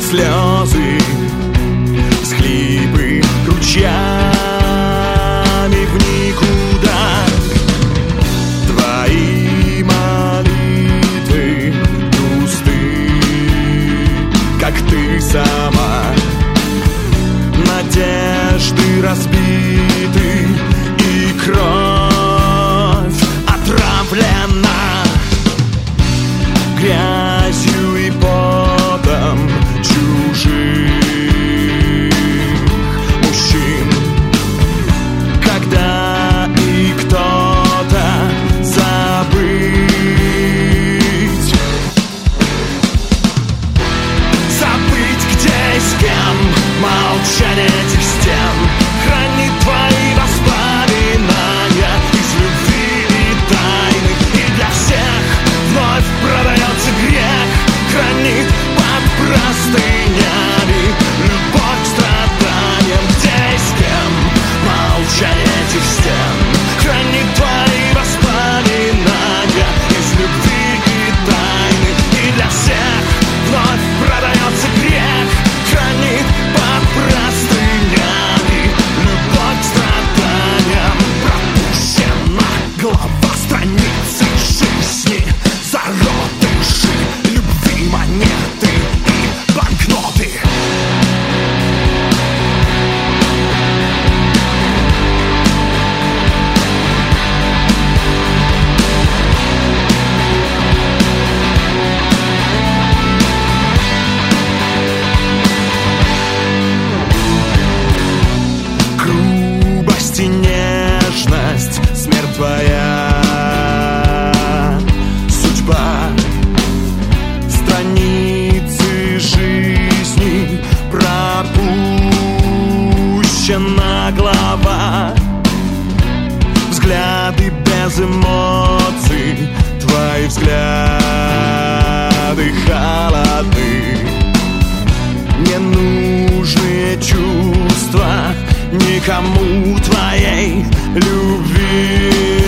слезы, всхлипы ручьями в никуда. Твои молитвы пусты, как ты сама. Надежды разбиты, и кровь отравлена грязью и потом чужих мужчин. Когда и кто-то забыть, где и с кем, молчание этих стен хранит твои воспоминания из любви и тайны. И для всех вновь продается грех, хранит под простынями любовь к страданиям. Где и с кем, молчание этих стен хранит твои воспоминания из любви и тайны. И для всех вновь продается грех, хранит под простынями любовь к страданиям. Пропущена глава страницы жизни, зародыши любви, монеты и банкноты. Грубость и нежность, смерть твоя судьба. Страницы жизни, пропущена глава. Взгляды без эмоций, твои взгляды холодны. Ненужные чувства никому твоей любви.